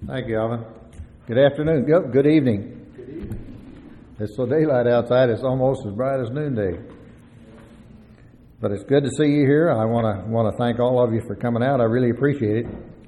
Thank you, Alvin. Good afternoon. Good evening. Good evening. It's so daylight outside, it's almost as bright as noonday. But it's good to see you here. I want to thank all of you for coming out. I really appreciate it.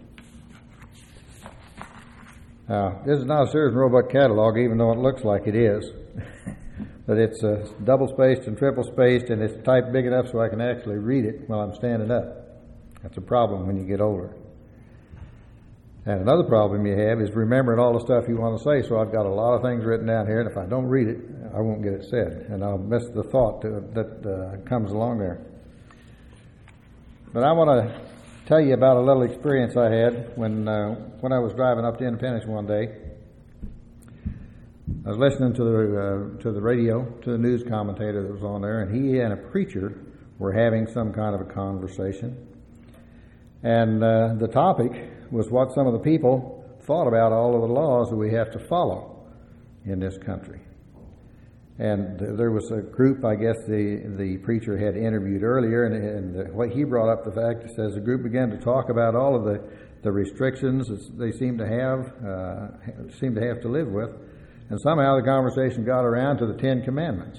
This is not a Sears and Roebuck catalog, even though it looks like it is. But it's double-spaced and triple-spaced, and it's typed big enough so I can actually read it while I'm standing up. That's a problem when you get older. And another problem you have is remembering all the stuff you want to say, so I've got a lot of things written down here, and if I don't read it, I won't get it said, and I'll miss the thought that comes along there. But I want to tell you about a little experience I had when I was driving up to Independence one day. I was listening to the radio, to the news commentator that was on there, and he and a preacher were having some kind of a conversation. And the topic was what some of the people thought about all of the laws that we have to follow in this country. And there was a group, I guess the preacher had interviewed earlier, and what he brought up the fact, he says the group began to talk about all of the restrictions that they seem to have to live with. And somehow the conversation got around to the Ten Commandments.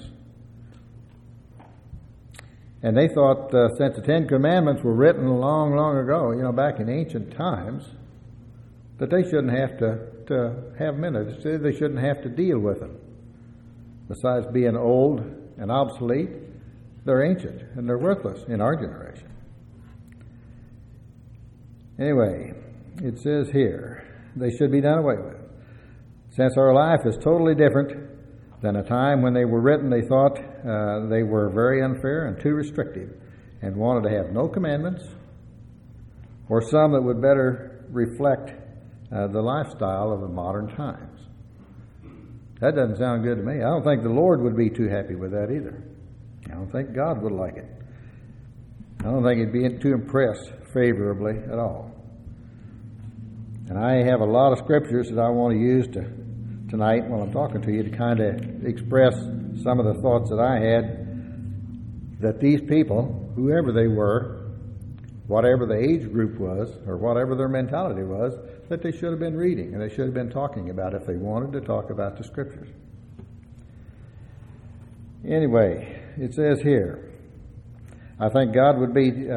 And they thought since the Ten Commandments were written long, long ago, back in ancient times, that they shouldn't have to have them in it. They shouldn't have to deal with them. Besides being old and obsolete, they're ancient and they're worthless in our generation. Anyway, it says here, they should be done away with. Since our life is totally different than a time when they were written, they thought they were very unfair and too restrictive and wanted to have no commandments or some that would better reflect the lifestyle of the modern times. That doesn't sound good to me. I don't think the Lord would be too happy with that either. I don't think God would like it. I don't think He'd be too impressed favorably at all. And I have a lot of scriptures that I want to use tonight while I'm talking to you to kind of express some of the thoughts that I had, that these people, whoever they were, whatever the age group was, or whatever their mentality was, that they should have been reading and they should have been talking about if they wanted to talk about the scriptures. Anyway, it says here, I think God would be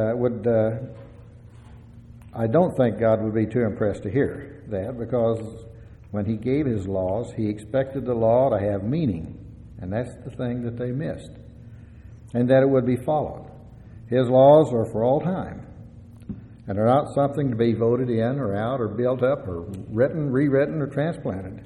I don't think God would be too impressed to hear that, because when He gave His laws, He expected the law to have meaning, and that's the thing that they missed, and that it would be followed. His laws are for all time, and are not something to be voted in or out or built up or written, rewritten, or transplanted.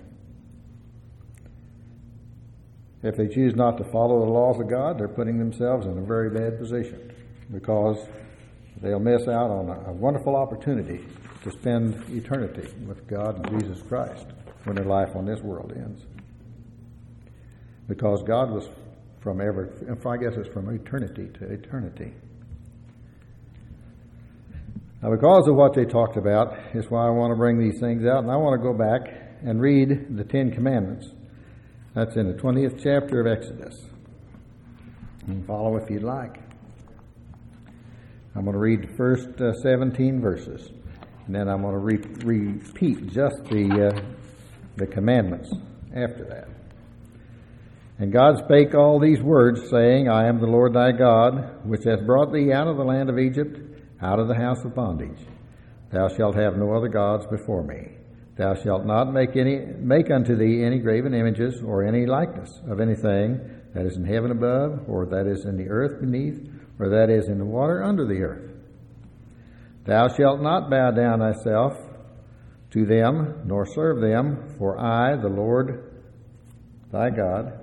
If they choose not to follow the laws of God, they're putting themselves in a very bad position, because they'll miss out on a wonderful opportunity to spend eternity with God and Jesus Christ when their life on this world ends. Because God was from eternity to eternity. Now, because of what they talked about is why I want to bring these things out, and I want to go back and read the Ten Commandments. That's in the 20th chapter of Exodus. You can follow if you'd like. I'm going to read the first 17 verses, and then I'm going to repeat just the commandments after that. And God spake all these words, saying, I am the Lord thy God, which hath brought thee out of the land of Egypt, out of the house of bondage. Thou shalt have no other gods before me. Thou shalt not make unto thee any graven images, or any likeness of anything that is in heaven above, or that is in the earth beneath, or that is in the water under the earth. Thou shalt not bow down thyself to them, nor serve them, for I, the Lord thy God,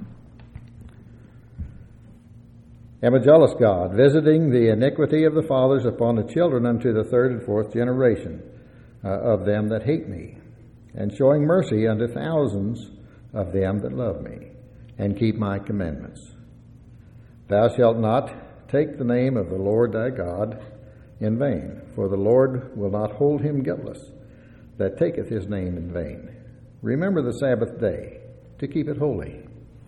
am a jealous God, visiting the iniquity of the fathers upon the children unto the third and fourth generation of them that hate me, and showing mercy unto thousands of them that love me, and keep my commandments. Thou shalt not take the name of the Lord thy God in vain, for the Lord will not hold him guiltless that taketh his name in vain. Remember the Sabbath day, to keep it holy.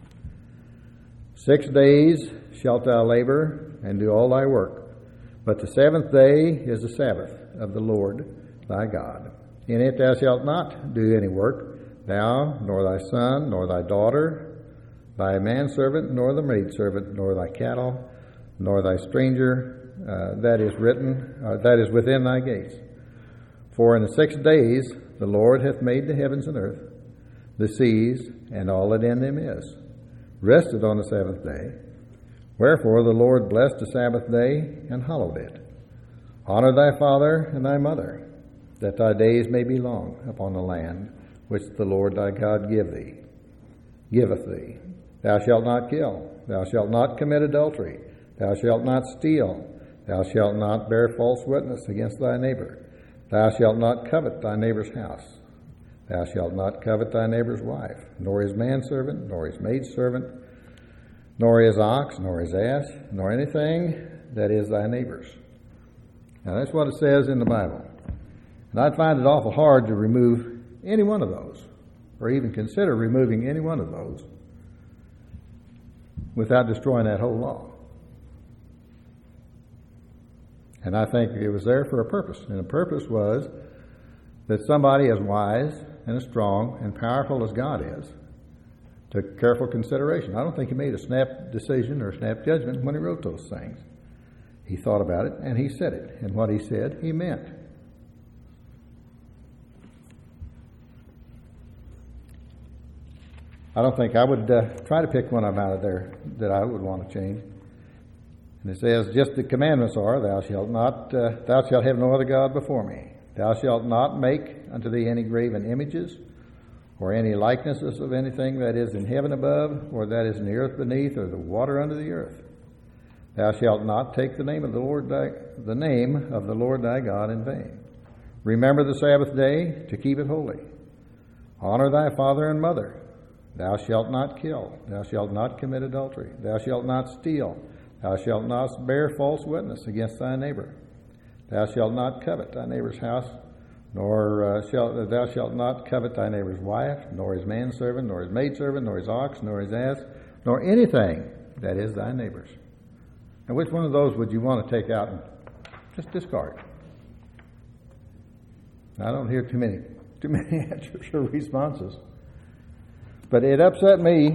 6 days shalt thou labor and do all thy work, but the seventh day is the Sabbath of the Lord thy God. In it thou shalt not do any work, thou, nor thy son, nor thy daughter, thy manservant, nor the maidservant, nor thy cattle, nor thy stranger that is within thy gates. For in the 6 days the Lord hath made the heavens and earth, the seas, and all that in them is, rested on the seventh day. Wherefore the Lord blessed the Sabbath day and hallowed it. Honor thy father and thy mother, that thy days may be long upon the land which the Lord thy God giveth thee. Thou shalt not kill. Thou shalt not commit adultery. Thou shalt not steal. Thou shalt not bear false witness against thy neighbor. Thou shalt not covet thy neighbor's house. Thou shalt not covet thy neighbor's wife, nor his manservant, nor his maidservant, nor his ox, nor his ass, nor anything that is thy neighbor's. Now that's what it says in the Bible. And I'd find it awful hard to remove any one of those, or even consider removing any one of those, without destroying that whole law. And I think it was there for a purpose. And the purpose was that somebody as wise and as strong and powerful as God is took careful consideration. I don't think he made a snap decision or a snap judgment when he wrote those things. He thought about it and he said it. And what he said, he meant. I don't think I would try to pick one of them out of there that I would want to change. And it says, just the commandments are, thou shalt have no other God before me. Thou shalt not make unto thee any graven images, or any likenesses of anything that is in heaven above, or that is in the earth beneath, or the water under the earth. Thou shalt not take the name of the Lord thy God in vain. Remember the Sabbath day to keep it holy. Honor thy father and mother. Thou shalt not kill. Thou shalt not commit adultery. Thou shalt not steal. Thou shalt not bear false witness against thy neighbor. Thou shalt not covet thy neighbor's house, nor thou shalt not covet thy neighbor's wife, nor his manservant, nor his maidservant, nor his ox, nor his ass, nor anything that is thy neighbor's. Now, which one of those would you want to take out and just discard? I don't hear too many answers or responses. But it upset me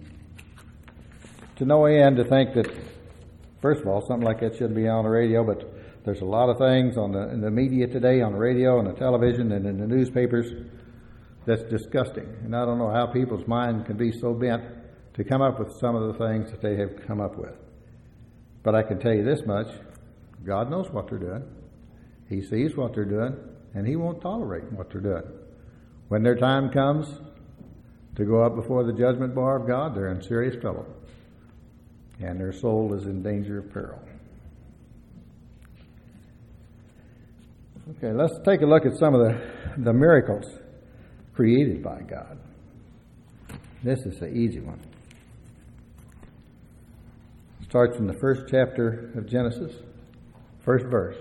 to no end to think that, first of all, something like that shouldn't be on the radio, but there's a lot of things in the media today, on the radio and the television and in the newspapers, that's disgusting. And I don't know how people's mind can be so bent to come up with some of the things that they have come up with. But I can tell you this much, God knows what they're doing. He sees what they're doing, and He won't tolerate what they're doing. When their time comes to go up before the judgment bar of God, they're in serious trouble. And their soul is in danger of peril. Okay, let's take a look at some of the miracles created by God. This is the easy one. It starts from the first chapter of Genesis, first verse.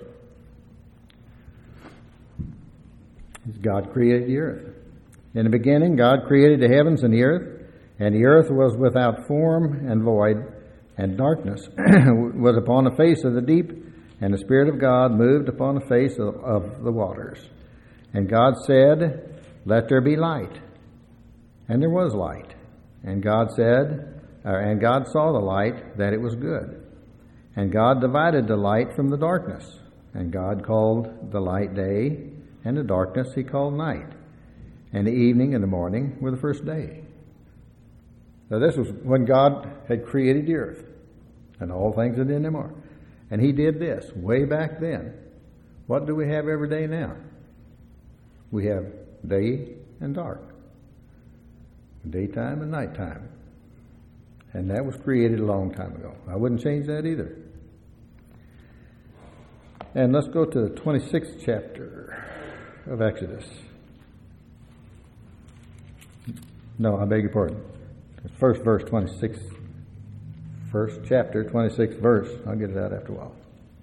God created the earth. In the beginning, God created the heavens and the earth was without form and void, and darkness was upon the face of the deep, and the Spirit of God moved upon the face of the waters. And God said, let there be light. And there was light. And God saw the light, that it was good. And God divided the light from the darkness. And God called the light day, and the darkness He called night. And the evening and the morning were the first day. Now this was when God had created the earth, and all things that in them are. And He did this way back then. What do we have every day now? We have day and dark, daytime and nighttime. And that was created a long time ago. I wouldn't change that either. And let's go to the 26th chapter of Exodus. No, I beg your pardon. First verse, 26. First chapter, 26th verse. I'll get it out after a while.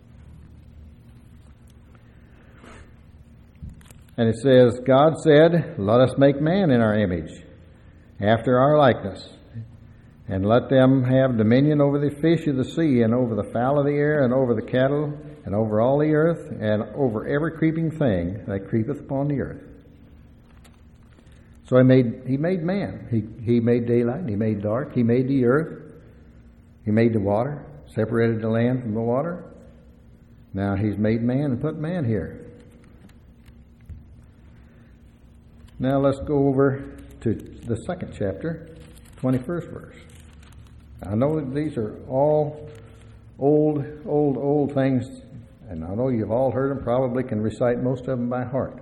And it says, God said, let us make man in our image, after our likeness, and let them have dominion over the fish of the sea, and over the fowl of the air, and over the cattle, and over all the earth, and over every creeping thing that creepeth upon the earth. So he made man. He made daylight, and he made dark. He made the earth. He made the water, separated the land from the water. Now he's made man and put man here. Now let's go over to the second chapter, 21st verse. I know that these are all old things, and I know you've all heard them, probably can recite most of them by heart.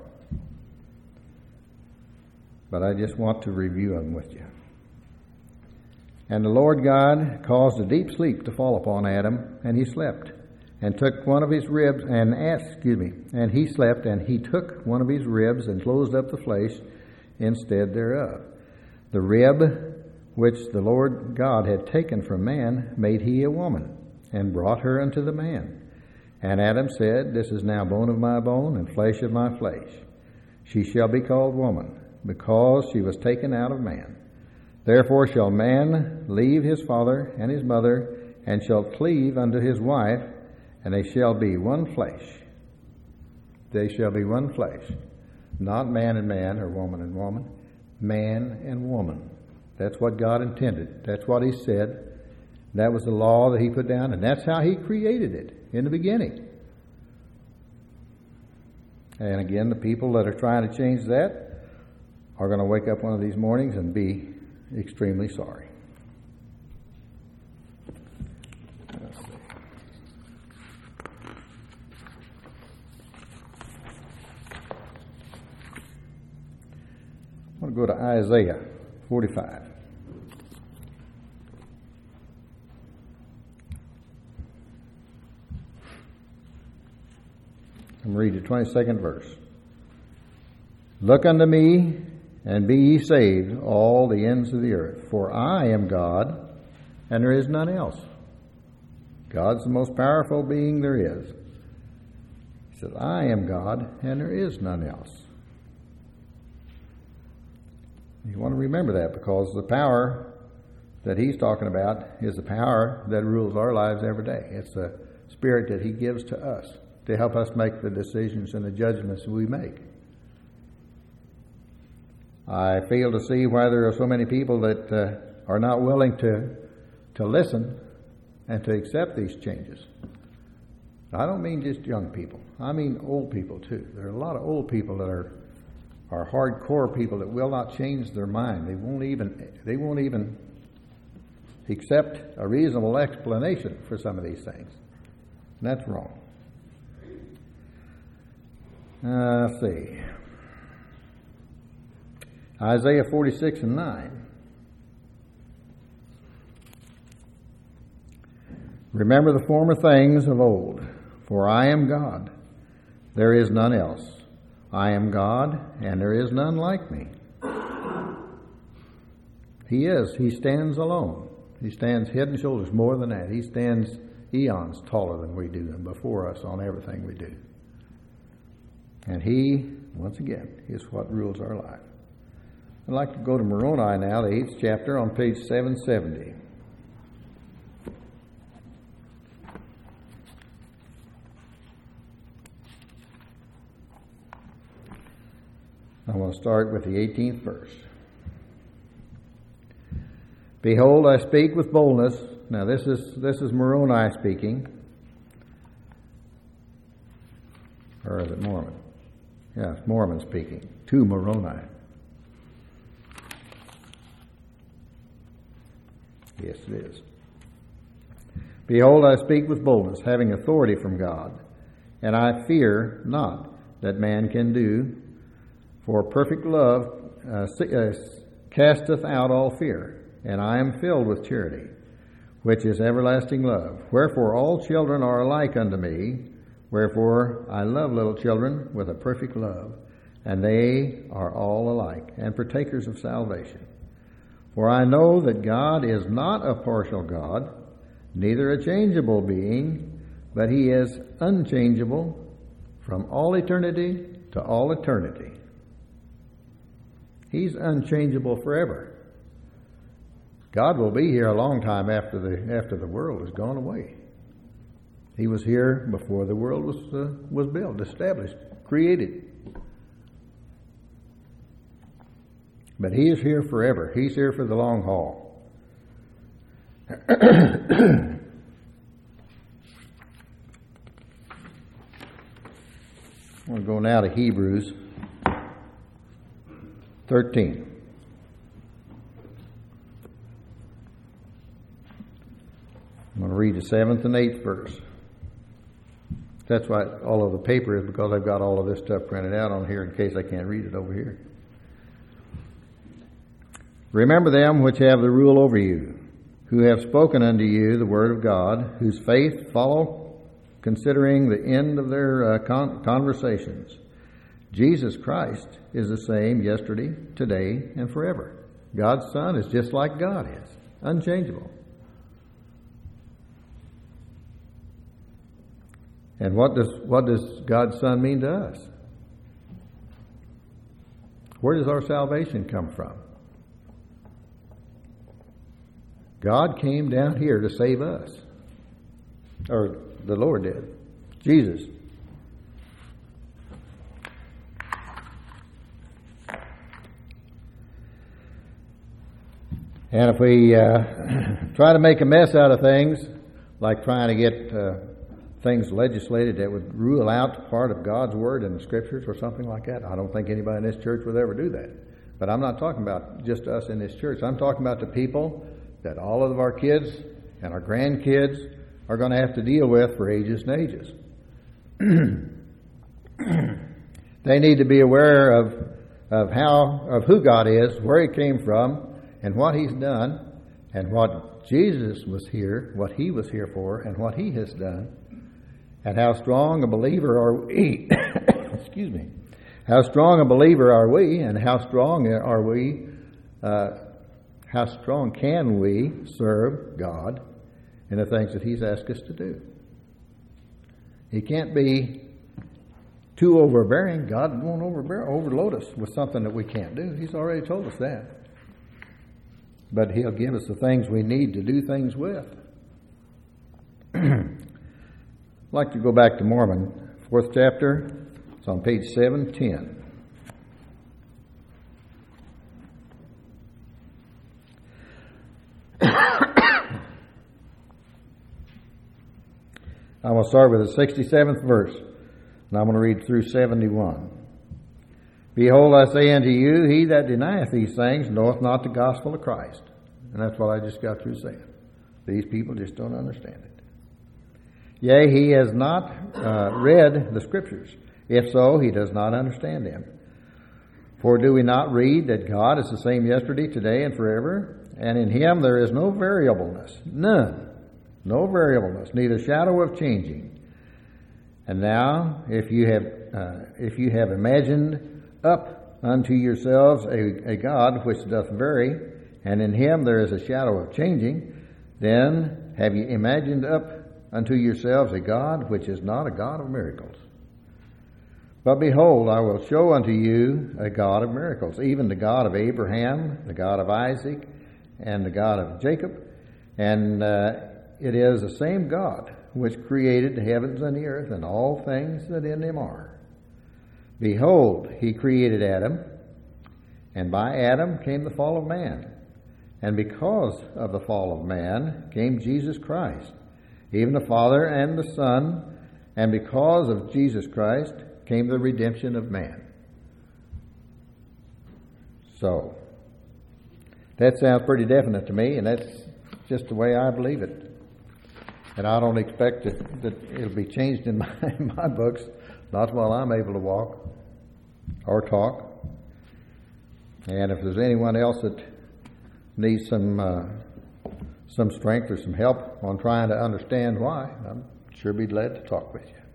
But I just want to review them with you. And the Lord God caused a deep sleep to fall upon Adam, and he slept, and took one of his ribs, and he slept, and he took one of his ribs, and closed up the flesh instead thereof. The rib which the Lord God had taken from man made he a woman, and brought her unto the man. And Adam said, This is now bone of my bone, and flesh of my flesh. She shall be called woman, because she was taken out of man. Therefore shall man leave his father and his mother, and shall cleave unto his wife, and they shall be one flesh. They shall be one flesh. Not man and man, or woman and woman. Man and woman. That's what God intended. That's what he said. That was the law that he put down, and that's how he created it in the beginning. And again, the people that are trying to change that are going to wake up one of these mornings and be extremely sorry. Let's see. I want to go to Isaiah 45. I'm reading the 22nd verse. Look unto me, and be ye saved, all the ends of the earth. For I am God, and there is none else. God's the most powerful being there is. He said, I am God, and there is none else. You want to remember that, because the power that he's talking about is the power that rules our lives every day. It's the spirit that he gives to us to help us make the decisions and the judgments we make. I fail to see why there are so many people that are not willing to listen and to accept these changes. I don't mean just young people. I mean old people too. There are a lot of old people that are hardcore people that will not change their mind. They won't even accept a reasonable explanation for some of these things. And that's wrong. Let's see. Isaiah 46 and 9. Remember the former things of old, for I am God, there is none else. I am God, and there is none like me. He stands alone. He stands head and shoulders more than that. He stands eons taller than we do and before us on everything we do. And he, once again, is what rules our life. I'd like to go to Moroni now, the 8th chapter, on page 770. I want to start with the 18th verse. Behold, I speak with boldness. Now this is Moroni speaking. Or is it Mormon? Yeah, it's Mormon speaking to Moroni. Yes, it is. Behold, I speak with boldness, having authority from God, and I fear not that man can do, for perfect love casteth out all fear, and I am filled with charity, which is everlasting love. Wherefore all children are alike unto me, wherefore I love little children with a perfect love, and they are all alike, and partakers of salvation. For I know that God is not a partial God, neither a changeable being, but he is unchangeable from all eternity to all eternity. He's unchangeable forever. God will be here a long time after the world has gone away. He was here before the world was built, established, created. But He is here forever. He's here for the long haul. I'm going to go now to Hebrews 13. I'm going to read the 7th and 8th verse. That's why all of the paper is, because I've got all of this stuff printed out on here in case I can't read it over here. Remember them which have the rule over you, who have spoken unto you the word of God, whose faith follow, considering the end of their conversations. Jesus Christ is the same yesterday, today, and forever. God's Son is just like God is, unchangeable. And what does God's Son mean to us? Where does our salvation come from? God came down here to save us. Or the Lord did. Jesus. And if we try to make a mess out of things, like trying to get things legislated that would rule out part of God's Word in the Scriptures or something like that, I don't think anybody in this church would ever do that. But I'm not talking about just us in this church. I'm talking about the people that all of our kids and our grandkids are going to have to deal with for ages and ages. They need to be aware of who God is, where He came from, and what He's done, and what Jesus was here, what He was here for, and what He has done, and how strong a believer are we? Excuse me. How strong a believer are we, and how strong are we? How strong can we serve God in the things that He's asked us to do? He can't be too overbearing. God won't overload us with something that we can't do. He's already told us that. But He'll give us the things we need to do things with. I'd like to go back to Mormon, 4th chapter. It's on page 710. I'm going to start with the 67th verse, and I'm going to read through 71. Behold, I say unto you, he that denieth these things knoweth not the gospel of Christ. And that's what I just got through saying. These people just don't understand it. Yea, he has not read the Scriptures. If so, he does not understand them. For do we not read that God is the same yesterday, today, and forever? And in Him there is no variableness, none. No variableness, neither shadow of changing. And now, if you have imagined up unto yourselves a God which doth vary, and in Him there is a shadow of changing, then have you imagined up unto yourselves a God which is not a God of miracles. But behold, I will show unto you a God of miracles, even the God of Abraham, the God of Isaac, and the God of Jacob. And it is the same God which created the heavens and the earth and all things that in them are. Behold, He created Adam, and by Adam came the fall of man. And because of the fall of man came Jesus Christ, even the Father and the Son, and because of Jesus Christ came the redemption of man. So, that sounds pretty definite to me, and that's just the way I believe it. And I don't expect that it'll be changed in my books, not while I'm able to walk or talk. And if there's anyone else that needs some strength or some help on trying to understand why, I'm sure be glad to talk with you.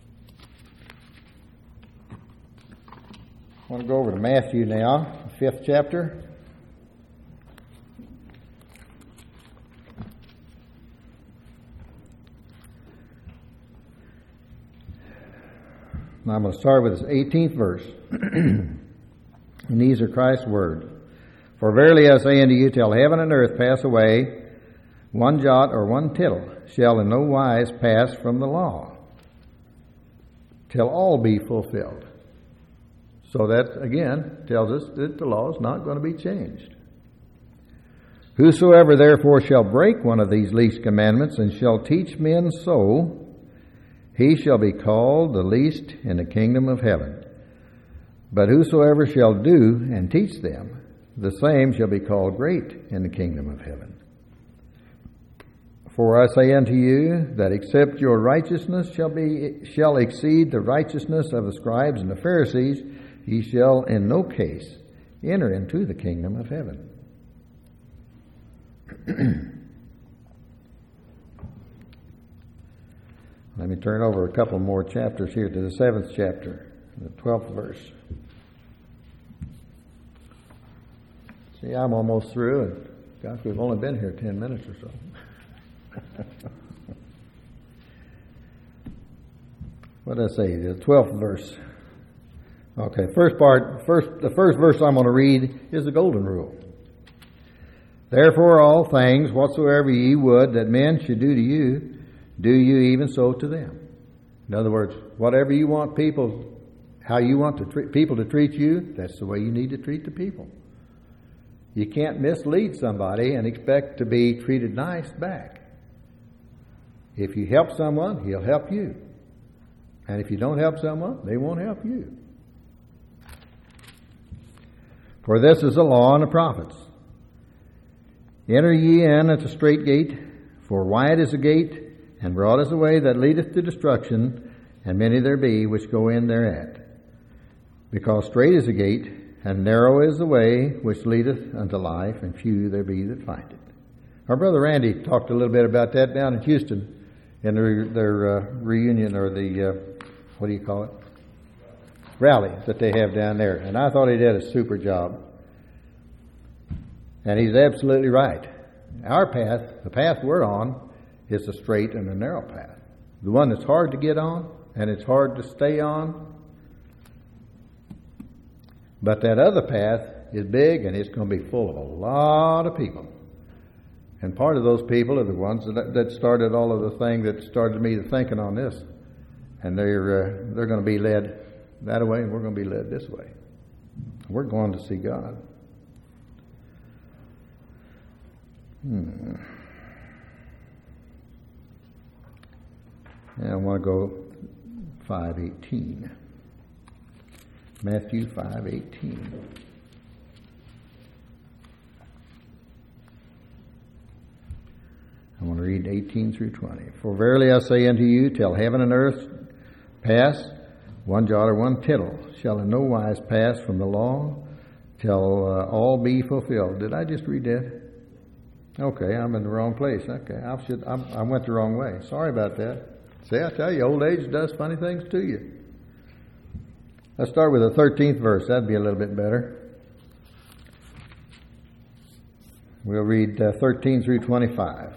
I want to go over to Matthew now, the 5th chapter. And I'm going to start with this 18th verse. And these are Christ's words. For verily I say unto you, till heaven and earth pass away, one jot or one tittle shall in no wise pass from the law, till all be fulfilled. So that, again, tells us that the law is not going to be changed. Whosoever therefore shall break one of these least commandments and shall teach men so, he shall be called the least in the kingdom of heaven. But whosoever shall do and teach them, the same shall be called great in the kingdom of heaven. For I say unto you that except your righteousness shall exceed the righteousness of the scribes and the Pharisees, ye shall in no case enter into the kingdom of heaven. Let me turn over a couple more chapters here to the 7th chapter, the 12th verse. See, I'm almost through, and gosh, we've only been here 10 minutes or so. What did I say? The 12th verse. Okay, the first verse I'm going to read is the golden rule. Therefore all things whatsoever ye would that men should do to you, do you even so to them. In other words, whatever you want how you want people to treat you, that's the way you need to treat the people. You can't mislead somebody and expect to be treated nice back. If you help someone, he'll help you. And if you don't help someone, they won't help you. For this is the law and the prophets. Enter ye in at the strait gate, for wide is the gate, and broad is the way that leadeth to destruction, and many there be which go in thereat. Because strait is the gate, and narrow is the way which leadeth unto life, and few there be that find it. Our brother Randy talked a little bit about that down in Houston in their reunion, or the, what do you call it? Rally that they have down there. And I thought he did a super job. And he's absolutely right. Our path, the path we're on, is a straight and a narrow path. The one that's hard to get on, and it's hard to stay on. But that other path is big, and it's going to be full of a lot of people. And part of those people are the ones that started all of the thing that started me thinking on this. And they're going to be led that way, and we're going to be led this way. We're going to see God. And I want to go 5:18. Matthew 5:18. I want to read 18 through 20. For verily I say unto you, till heaven and earth pass, one jot or one tittle shall in no wise pass from the law, till all be fulfilled. Did I just read that? Okay, I'm in the wrong place. Okay, I went the wrong way. Sorry about that. See, I tell you, old age does funny things to you. Let's start with the 13th verse. That'd be a little bit better. We'll read 13 through 25.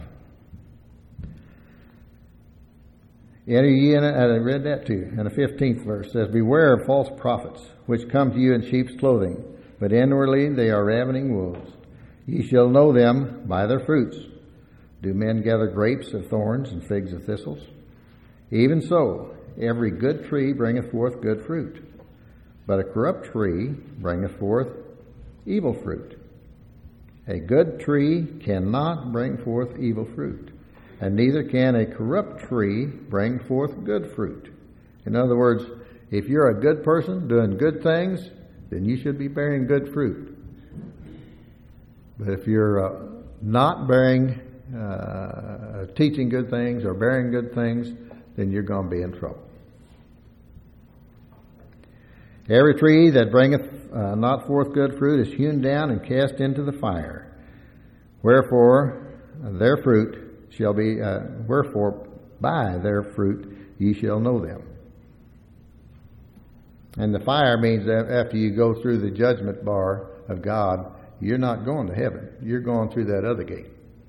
Enter ye in, I read that too. And the 15th verse says, beware of false prophets, which come to you in sheep's clothing, but inwardly they are ravening wolves. Ye shall know them by their fruits. Do men gather grapes of thorns and figs of thistles? Even so, every good tree bringeth forth good fruit, but a corrupt tree bringeth forth evil fruit. A good tree cannot bring forth evil fruit, and neither can a corrupt tree bring forth good fruit. In other words, if you're a good person doing good things, then you should be bearing good fruit. But if you're not teaching good things or bearing good things, then you're going to be in trouble. Every tree that bringeth not forth good fruit is hewn down and cast into the fire. Wherefore their fruit shall be. Wherefore by their fruit ye shall know them. And the fire means that after you go through the judgment bar of God, you're not going to heaven. You're going through that other gate.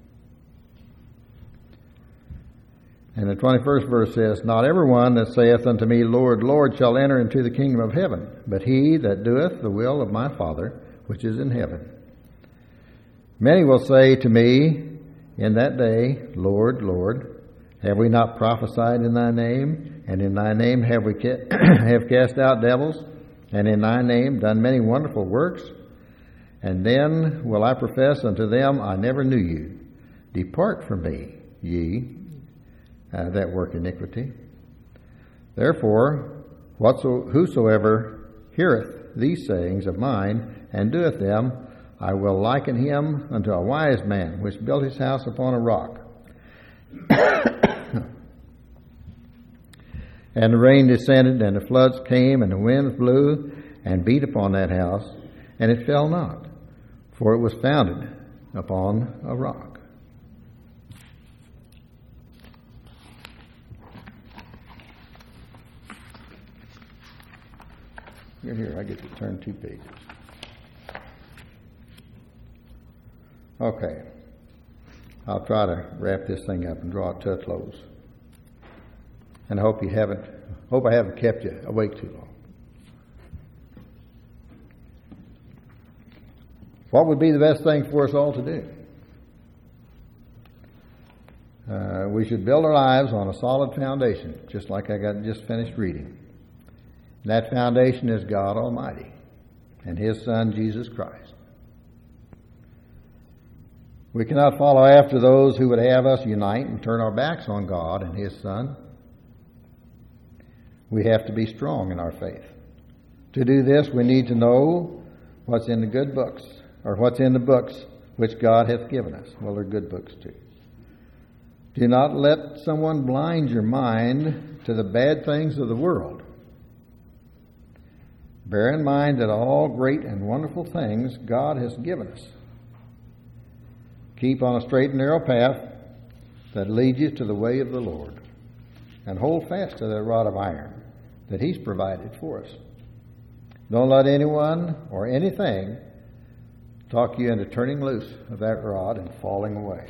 And the 21st verse says, not every one that saith unto me, Lord, Lord, shall enter into the kingdom of heaven, but he that doeth the will of my Father which is in heaven. Many will say to me in that day, Lord, Lord, have we not prophesied in thy name? And in thy name have we have cast out devils? And in thy name done many wonderful works? And then will I profess unto them, I never knew you. Depart from me, ye that work iniquity. Therefore, whosoever heareth these sayings of mine, and doeth them, I will liken him unto a wise man, which built his house upon a rock. And the rain descended, and the floods came, and the winds blew, and beat upon that house, and it fell not, for it was founded upon a rock. Here, I get to turn 2 pages. Okay. I'll try to wrap this thing up and draw it to a close. And I hope I haven't kept you awake too long. What would be the best thing for us all to do? We should build our lives on a solid foundation, just like I just finished reading. That foundation is God Almighty and His Son, Jesus Christ. We cannot follow after those who would have us unite and turn our backs on God and His Son. We have to be strong in our faith. To do this, we need to know what's in the good books, or what's in the books which God hath given us. Well, they're good books too. Do not let someone blind your mind to the bad things of the world. Bear in mind that all great and wonderful things God has given us. Keep on a straight and narrow path that leads you to the way of the Lord, and hold fast to that rod of iron that He's provided for us. Don't let anyone or anything talk you into turning loose of that rod and falling away.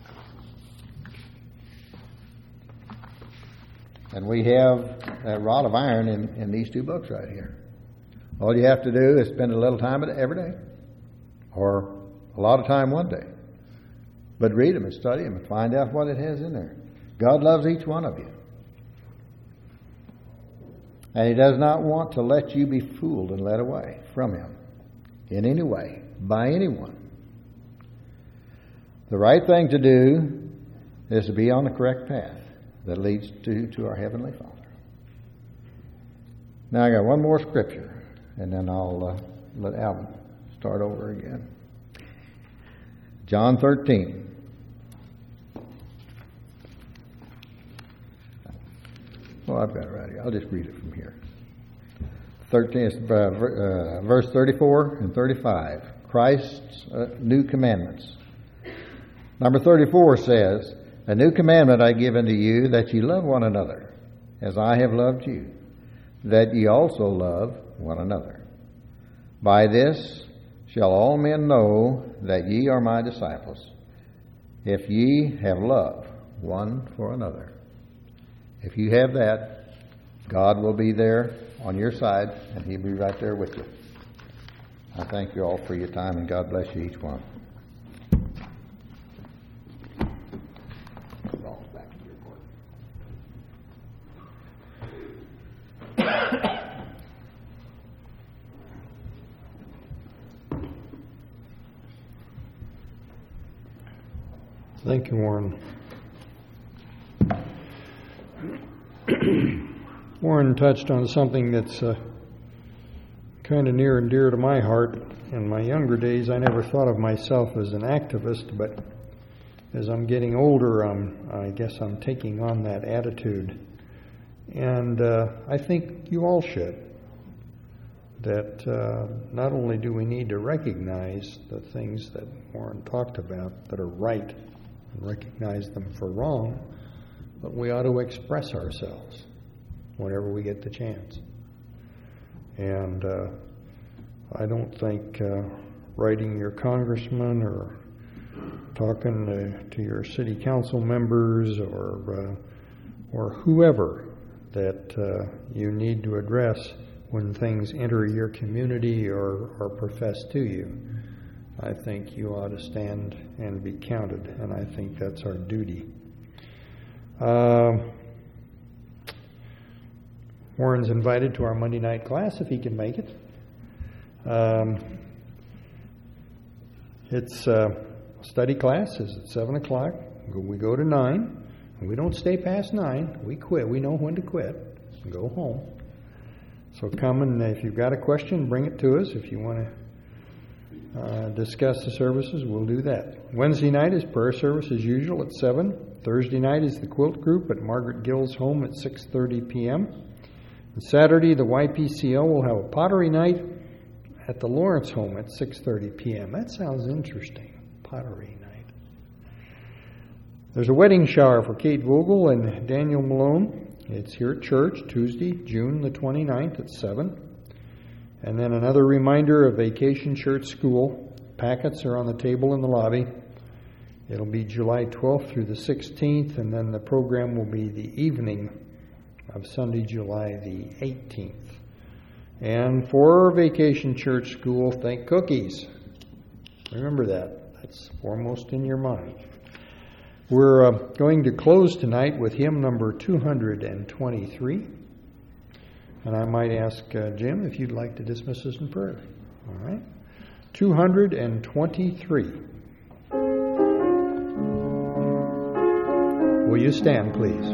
And we have that rod of iron in these 2 books right here. All you have to do is spend a little time every day, or a lot of time one day. But read them and study them and find out what it has in there. God loves each one of you. And He does not want to let you be fooled and led away from Him in any way, by anyone. The right thing to do is to be on the correct path that leads to our Heavenly Father. Now I got one more scripture, and then I'll let Alvin start over again. John 13. Well, I've got it right here. I'll just read it from here. 13, verse 34 and 35. Christ's new commandments. Number 34 says, A new commandment I give unto you, that ye love one another, as I have loved you, that ye also love one another. By this shall all men know that ye are my disciples, if ye have love one for another. If you have that, God will be there on your side, and He'll be right there with you. I thank you all for your time, and God bless you each one. Thank you, Warren. Warren touched on something that's kind of near and dear to my heart. In my younger days, I never thought of myself as an activist, but as I'm getting older, I guess I'm taking on that attitude. And I think you all should. That not only do we need to recognize the things that Warren talked about that are right, and recognize them for wrong, but we ought to express ourselves whenever we get the chance. And I don't think writing your congressman or talking to your city council members or whoever that you need to address when things enter your community or are professed to you. I think you ought to stand and be counted, and I think that's our duty. Warren's invited to our Monday night class if he can make it. It's study class is at 7 o'clock. We go to 9. We don't stay past 9. We quit. We know when to quit and go home. So come, and if you've got a question, bring it to us. If you want to discuss the services, we'll do that. Wednesday night is prayer service as usual at 7. Thursday night is the quilt group at Margaret Gill's home at 6:30 p.m. And Saturday, the YPCL will have a pottery night at the Lawrence home at 6:30 p.m. That sounds interesting. Pottery night. There's a wedding shower for Kate Vogel and Daniel Malone. It's here at church, Tuesday, June the 29th at 7. And then another reminder of Vacation Church School. Packets are on the table in the lobby. It'll be July 12th through the 16th, and then the program will be the evening of Sunday, July the 18th. And for Vacation Church School, think cookies. Remember that. That's foremost in your mind. We're going to close tonight with hymn number 223. And I might ask Jim if you'd like to dismiss us in prayer. All right. 223. Will you stand, please?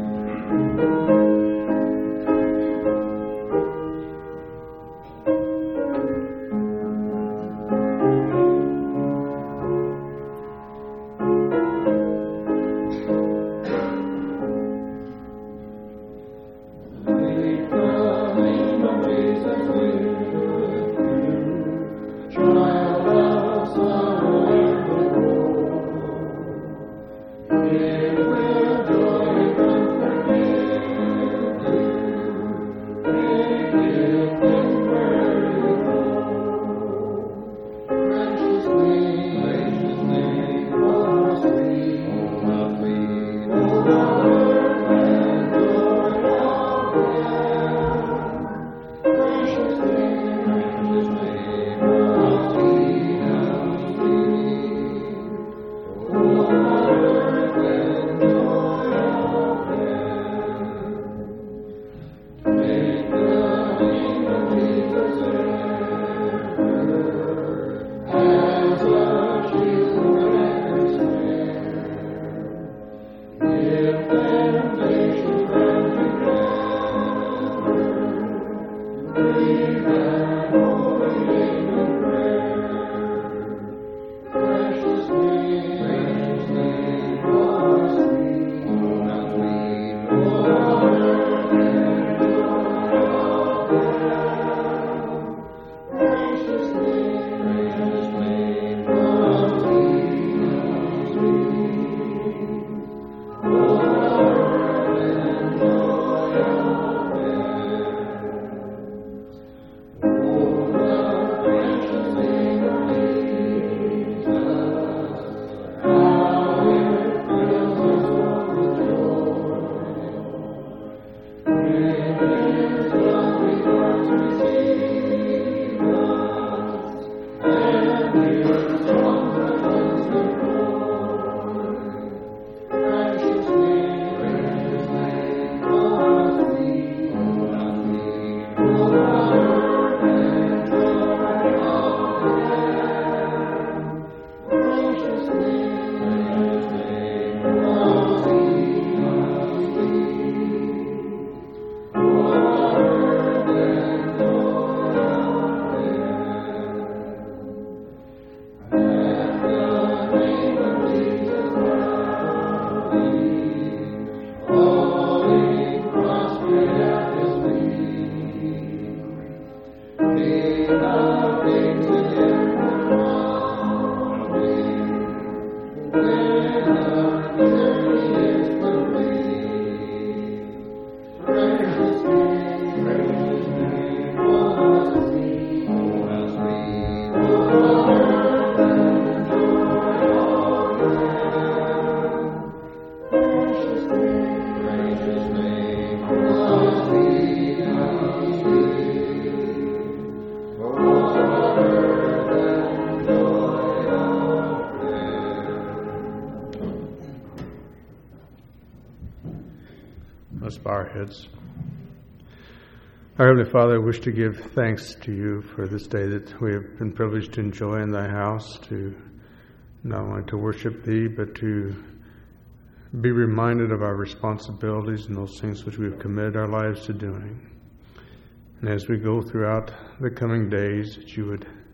bow our heads. Our Heavenly Father, I wish to give thanks to you for this day that we have been privileged to enjoy in thy house, to not only to worship thee, but to be reminded of our responsibilities and those things which we have committed our lives to doing. And as we go throughout the coming days, that you would